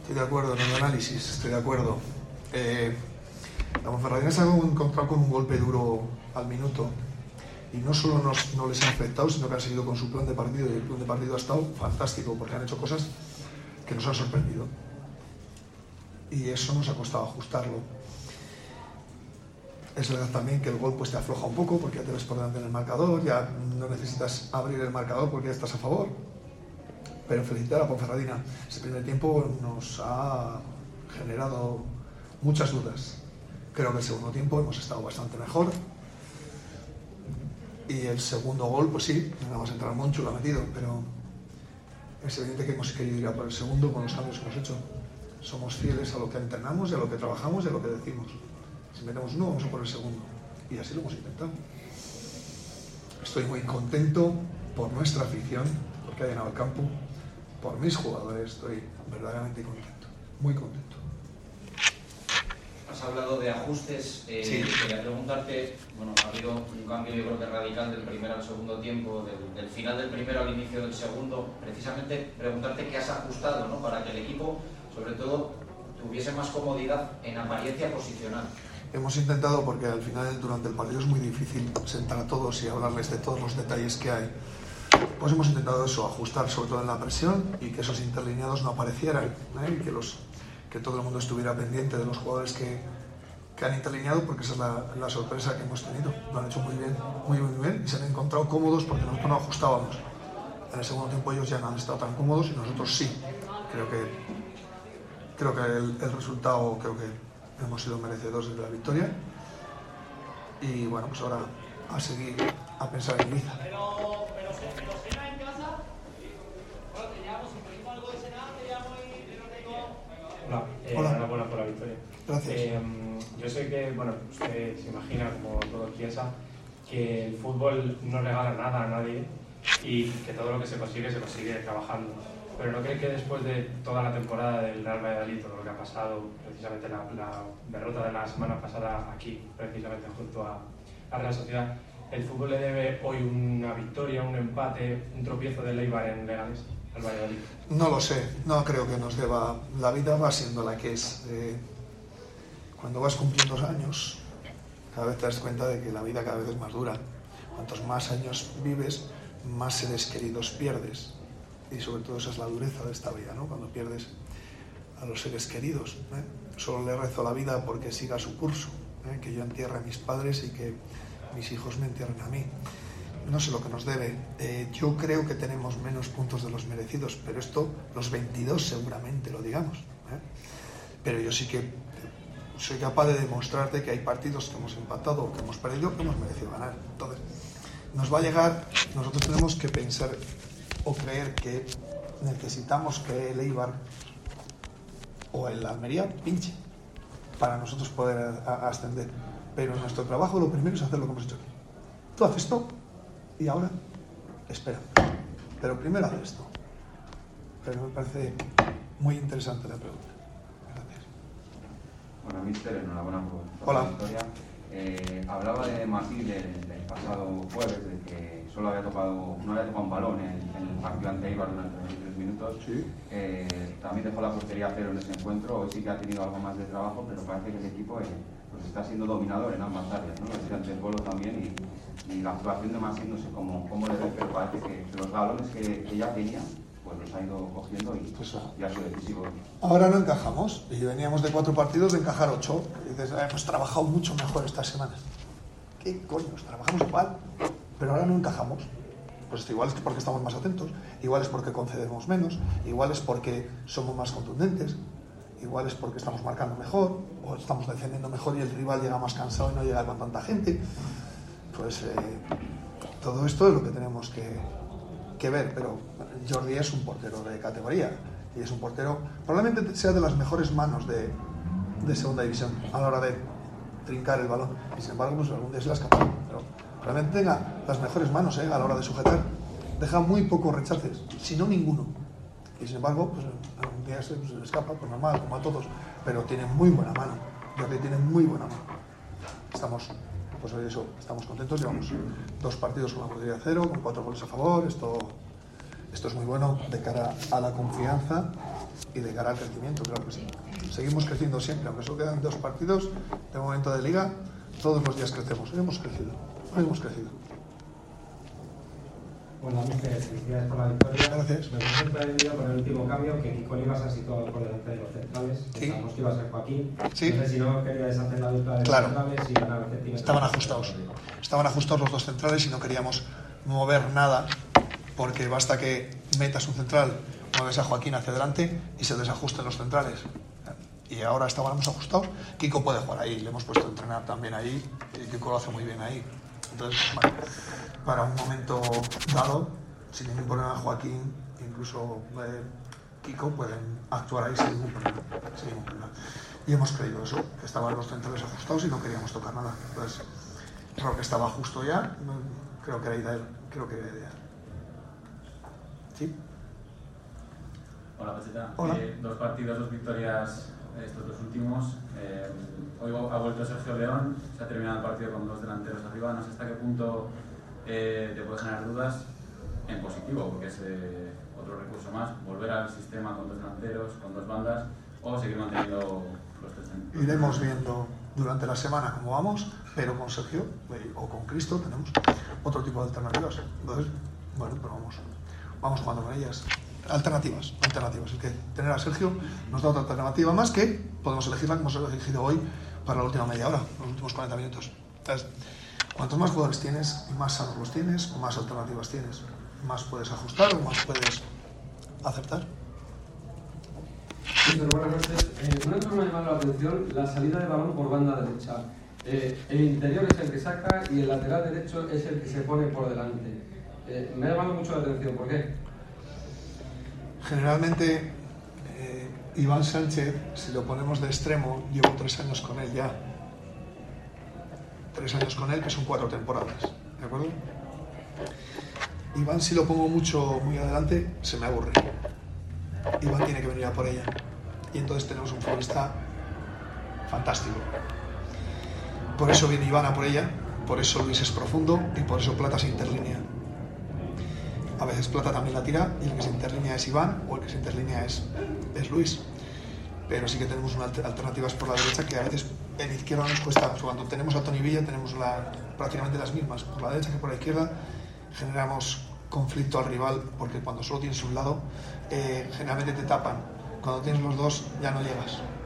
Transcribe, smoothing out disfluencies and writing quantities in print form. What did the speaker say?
Estoy de acuerdo en el análisis, estoy de acuerdo. La Ponferradina se ha encontrado con un golpe duro al minuto y no solo no les ha afectado, sino que han seguido con su plan de partido, y el plan de partido ha estado fantástico porque han hecho cosas que nos han sorprendido y eso nos ha costado ajustarlo. Es verdad también que el gol pues te afloja un poco porque ya te ves por delante en el marcador, ya no necesitas abrir el marcador porque ya estás a favor. Pero felicitar a Ponferradina. Ese primer tiempo nos ha generado muchas dudas. Creo que el segundo tiempo hemos estado bastante mejor. Y el segundo gol, pues sí, no vamos a entrar Monchu, lo ha metido, pero es evidente que hemos querido ir a por el segundo con los cambios que hemos hecho. Somos fieles a lo que entrenamos y a lo que trabajamos y a lo que decimos. Si metemos uno, vamos a por el segundo. Y así lo hemos intentado. Estoy muy contento por nuestra afición, porque ha llenado el campo. Por mis jugadores estoy verdaderamente contento, muy contento. Has hablado de ajustes, sí. Quería preguntarte, bueno, ha habido un cambio yo creo que radical del primero al segundo tiempo, del final del primero al inicio del segundo, precisamente preguntarte qué has ajustado, ¿no? Para que el equipo, sobre todo, tuviese más comodidad en apariencia posicional. Hemos intentado, porque al final durante el partido es muy difícil sentar a todos y hablarles de todos los detalles que hay. Pues hemos intentado eso, ajustar sobre todo en la presión y que esos interlineados no aparecieran, y que todo el mundo estuviera pendiente de los jugadores que han interlineado, porque esa es la sorpresa que hemos tenido. Lo han hecho muy bien y se han encontrado cómodos porque nosotros no ajustábamos. En el segundo tiempo ellos ya no han estado tan cómodos y nosotros sí. Creo que el resultado, creo que hemos sido merecedores de la victoria y bueno, pues ahora a seguir a pensar en Ibiza. Hola, enhorabuena por la victoria. Gracias. Yo sé que, bueno, usted se imagina, como todos piensan, que el fútbol no regala nada a nadie y que todo lo que se consigue trabajando. Pero ¿no cree que después de toda la temporada del Real Valladolid, todo lo que ha pasado, precisamente la derrota de la semana pasada aquí, precisamente junto a la Real Sociedad, el fútbol le debe hoy una victoria, un empate, un tropiezo del Eibar en Leganés al Valladolid? No lo sé, no creo que nos deba. La vida va siendo la que es. Cuando vas cumpliendo años, cada vez te das cuenta de que la vida cada vez es más dura. Cuantos más años vives, más seres queridos pierdes. Y sobre todo esa es la dureza de esta vida, ¿no? Cuando pierdes a los seres queridos. Solo le rezo a la vida porque siga su curso, que yo entierre a mis padres y que mis hijos me entierren a mí. No sé lo que nos debe. Yo creo que tenemos menos puntos de los merecidos, pero esto, los 22 seguramente lo digamos. Pero yo sí que soy capaz de demostrarte que hay partidos que hemos empatado o que hemos perdido que hemos merecido ganar. Entonces, nos va a llegar, nosotros tenemos que pensar o creer que necesitamos que el Eibar o el Almería pinche para nosotros poder ascender. Pero nuestro trabajo lo primero es hacer lo que hemos hecho aquí. Tú haces esto y ahora espera. Pero primero haz esto. Pero me parece muy interesante la pregunta. Gracias. Hola, míster, enhorabuena por la victoria. Hablaba de Martí del pasado jueves, de que no había tocado un balón en el partido ante Eibar durante 23 minutos. Sí. También dejó la portería a cero en ese encuentro. Hoy sí que ha tenido algo más de trabajo, pero parece que el equipo pues está siendo dominador en ambas áreas, ¿no? Ante el gol también y la actuación de Masip, no sé cómo le ve, pero parece que los galones que ya tenía pues los ha ido cogiendo y pues, ya ha sido decisivo. Ahora no encajamos y veníamos de 4 partidos de encajar 8 y dices, hemos trabajado mucho mejor estas semanas. ¿Qué coños? Trabajamos igual, pero ahora no encajamos. Pues igual es porque estamos más atentos, igual es porque concedemos menos, igual es porque somos más contundentes, igual es porque estamos marcando mejor o estamos defendiendo mejor y el rival llega más cansado y no llega con tanta gente. Pues todo esto es lo que tenemos que ver, pero Jordi es un portero de categoría y es un portero, probablemente sea de las mejores manos de segunda división a la hora de trincar el balón y sin embargo pues algún día se la escapa, pero probablemente tenga las mejores manos a la hora de sujetar, deja muy pocos rechaces, si no ninguno, y sin embargo pues algún día se le escapa, pues normal, como a todos, pero tiene muy buena mano. Jordi tiene muy buena mano. Pues eso, estamos contentos, llevamos 2 partidos con la portería a 0, con 4 goles a favor, esto es muy bueno de cara a la confianza y de cara al crecimiento, claro que sí. Seguimos creciendo siempre, aunque solo quedan 2 partidos de momento de liga, todos los días crecemos. Hemos crecido. Bueno, felicidades por la victoria. Gracias. Me sorprendido con el último cambio que Kiko Olivas ha situado por delante de los centrales. Sí. Pensábamos que iba a ser Joaquín. Sí. No sé si no quería deshacer la dupla de Claro. centrales y ganar centímetros. Estaban ajustados los 2 centrales y no queríamos mover nada, porque basta que metas un central, mueves a Joaquín hacia adelante y se desajusten los centrales. Y ahora estábamos ajustados. Kiko puede jugar ahí, le hemos puesto a entrenar también ahí, y Kiko lo hace muy bien ahí. Entonces, bueno, para un momento dado, sin ningún problema, Joaquín, incluso Kiko pueden actuar ahí sin ningún problema. Y hemos creído eso, que estaban los centrales ajustados y no queríamos tocar nada. Entonces, Roque estaba justo ya, creo que era ideal. ¿Sí? Hola, Pacheta. Hola. 2 partidos, 2 victorias estos 2 últimos. Hoy ha vuelto Sergio León, se ha terminado el partido con 2 delanteros arriba. No sé hasta qué punto te puede generar dudas en positivo, porque es otro recurso más, volver al sistema con 2 delanteros, con 2 bandas, o seguir manteniendo los 3 centros. Iremos viendo durante la semana cómo vamos, pero con Sergio o con Cristo tenemos otro tipo de alternativas. Entonces, bueno, pero vamos jugando con ellas. Alternativas. Es que tener a Sergio nos da otra alternativa más que podemos elegirla como hemos elegido hoy para la última media hora, los últimos 40 minutos. Entonces, cuantos más jugadores tienes y más sanos los tienes, más alternativas tienes. Más puedes ajustar o más puedes aceptar. Buenas noches. Una cosa me ha llamado la atención, la salida de balón por banda derecha. El interior es el que saca y el lateral derecho es el que se pone por delante. Me ha llamado mucho la atención. ¿Por qué? Generalmente, Iván Sánchez, si lo ponemos de extremo, llevo 3 años con él ya. 3 años con él, que son 4 temporadas. ¿De acuerdo? Iván, si lo pongo muy adelante, se me aburre. Iván tiene que venir a por ella. Y entonces tenemos un futbolista fantástico. Por eso viene Iván a por ella, por eso Luis es profundo y por eso Plata se interlínea. A veces Plata también la tira y el que se interlínea es Iván o el que se interlínea es Luis. Pero sí que tenemos alternativas por la derecha que a veces en izquierda nos cuesta. Cuando tenemos a Toni Villa tenemos prácticamente las mismas por la derecha que por la izquierda. Generamos conflicto al rival porque cuando solo tienes un lado generalmente te tapan. Cuando tienes los dos ya no llegas.